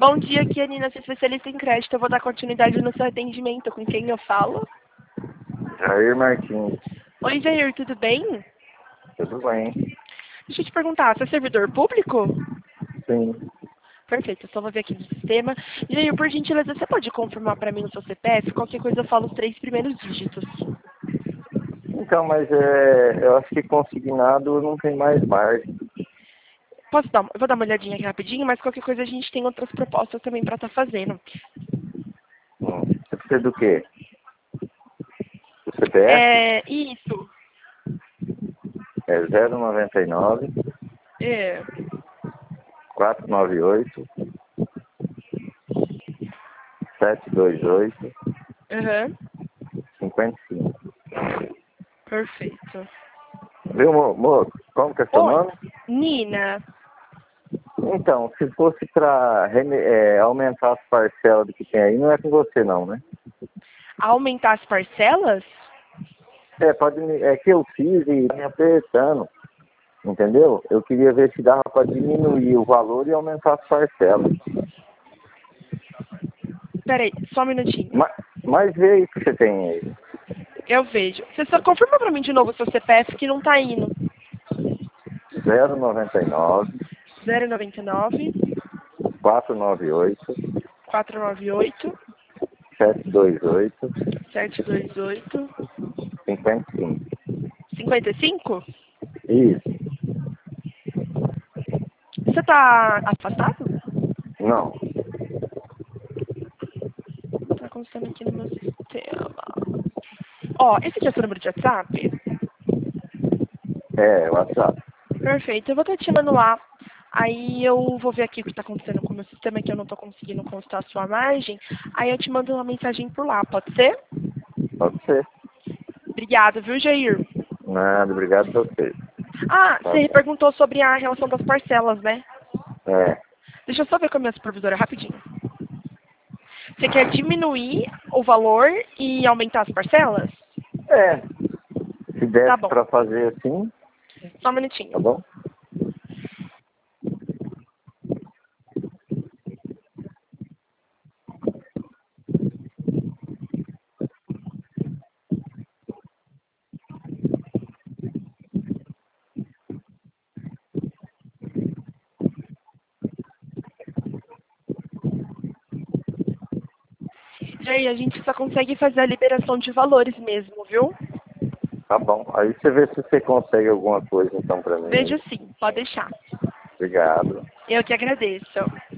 Bom dia, aqui é a Nina, sou especialista em crédito. Eu vou dar continuidade no seu atendimento. Com quem eu falo? Jair Martins. Oi, Jair, tudo bem? Tudo bem? Deixa eu te perguntar, você é servidor público? Sim. Perfeito, eu só vou ver aqui no sistema. Jair, por gentileza, você pode confirmar para mim o seu CPF? Qualquer coisa eu falo os 3 primeiros dígitos. Então, mas eu acho que consignado não tem mais margem. Eu vou dar uma olhadinha aqui rapidinho, mas qualquer coisa a gente tem outras propostas também para estar fazendo. Você precisa do quê? O CPF? Isso. É 099 É. 498 728 Aham. 55. Perfeito. Viu, moço? Como que é seu Oi, nome? Nina. Então, se fosse para aumentar as parcelas do que tem aí, não é com você não, né? Aumentar as parcelas? É que eu fiz e me apertando, entendeu? Eu queria ver se dava para diminuir o valor e aumentar as parcelas. Peraí, só um minutinho. Mas vê aí o que você tem aí. Eu vejo. Você só confirma pra mim de novo o seu CPF que não tá indo. 099 099 498 498 728 728 55. 55? Isso. Você tá afastado? Não. Tá constando aqui no meu sistema. Ó, esse aqui é o seu número de WhatsApp? É, WhatsApp. Perfeito, eu vou estar te chamando lá. Aí eu vou ver aqui o que está acontecendo com o meu sistema, que eu não estou conseguindo constar a sua margem. Aí eu te mando uma mensagem por lá, pode ser? Pode ser. Obrigada, viu, Jair? Nada, obrigado a você. Ah, Tá você bom. perguntou sobre a relação das parcelas, né? É. Deixa eu só ver com a minha supervisora rapidinho. Você quer diminuir o valor e aumentar as parcelas? É. Se Tá desse bom, para fazer assim, só um minutinho. tá bom? Jair, a gente só consegue fazer a liberação de valores mesmo, viu? Tá bom. Aí você vê se você consegue alguma coisa então para mim Vejo aí. sim, pode deixar. Obrigado. Eu que agradeço.